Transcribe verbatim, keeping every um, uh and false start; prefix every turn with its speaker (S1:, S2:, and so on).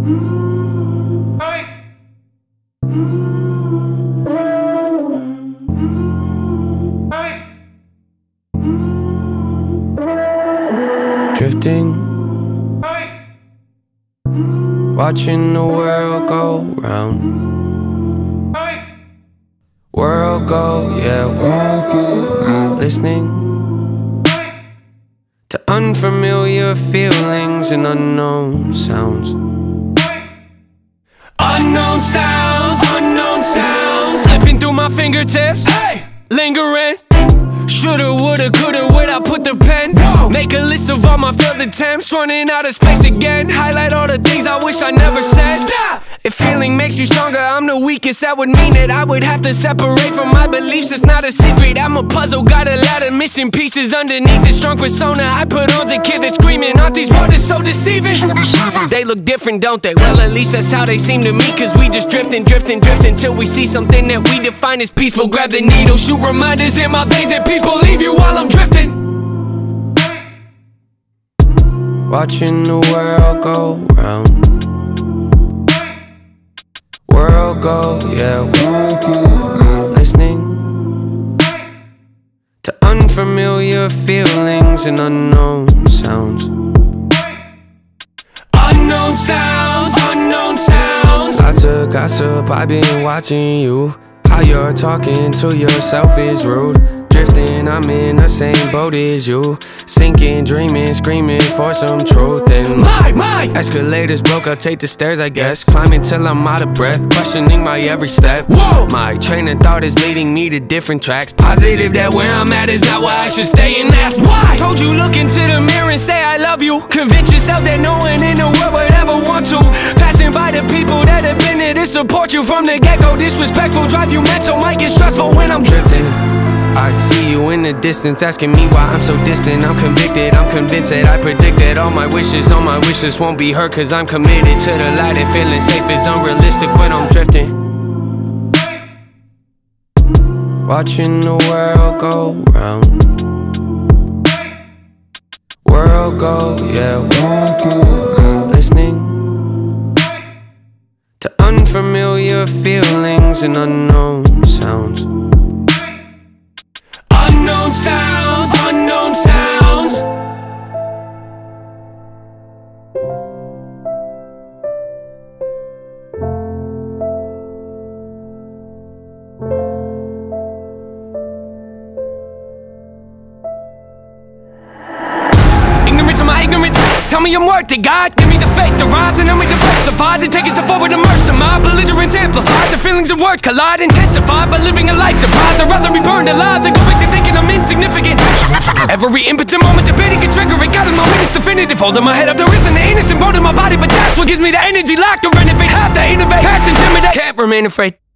S1: Drifting, watching the world go round. World go, yeah, world go. Listening to unfamiliar feelings and unknown sounds. Unknown sounds, unknown sounds, slipping through my fingertips, hey, lingering. Shoulda, woulda, coulda, would I put the pen? No. Make a list of all my failed attempts, running out of space again. Highlight all the things I wish I never said. Stop! If feeling makes you stronger, I'm the weakest. That would mean that I would have to separate from my beliefs. It's not a secret, I'm a puzzle, got a lot of missing pieces underneath this strong persona I put on's a kid that's screaming. Aren't these words so deceiving? so deceiving? They look different, don't they? Well, at least that's how they seem to me. Cause we just drifting, drifting, drifting till we see something that we define as peaceful. Grab the needle, shoot reminders in my veins that people leave you while I'm drifting. Watching the world go round. World go, yeah, world go. Listening to unfamiliar feelings and unknown sounds. Unknown sounds, unknown sounds. Lots of gossip, I've been watching you. How you're talking to yourself is rude. Drifting, I'm in the same boat as you. Sinking, dreaming, screaming for some truth. And my, my escalators broke, I'll take the stairs, I guess. Climbing till I'm out of breath, questioning my every step. Whoa! My train of thought is leading me to different tracks. Positive that where I'm at is not where I should stay, and that's why. Told you look into the mirror and say I love you. Convince yourself that no one in the world would ever want to. Passing by the people that have been there to support you from the get-go. Disrespectful, drive you mental, might get stressful when I'm drifting. I see you in the distance, asking me why I'm so distant. I'm convicted, I'm convinced that I predicted all my wishes. All my wishes won't be heard cause I'm committed to the light. And feeling safe is unrealistic when I'm drifting. Watching the world go round. World go, yeah, world go. Listening to unfamiliar feelings and unknown sounds. Unknown sounds, unknown sounds. Ignorance of my ignorance. Tell me I'm worth it, God. Give me the faith to rise and help me diversify. The take us to forward, immerse the mind. Belligerence amplified. The feelings and words collide, intensified by living a life deprived. I'd rather be burned alive than go back to thinking I'm insignificant. Every impotent moment debating a trigger. It got a moment, it's definitive. Holding my head up, there isn't an innocent bone in my body, but that's what gives me the energy. Like to renovate, have to innovate, past intimidate. Can't remain afraid.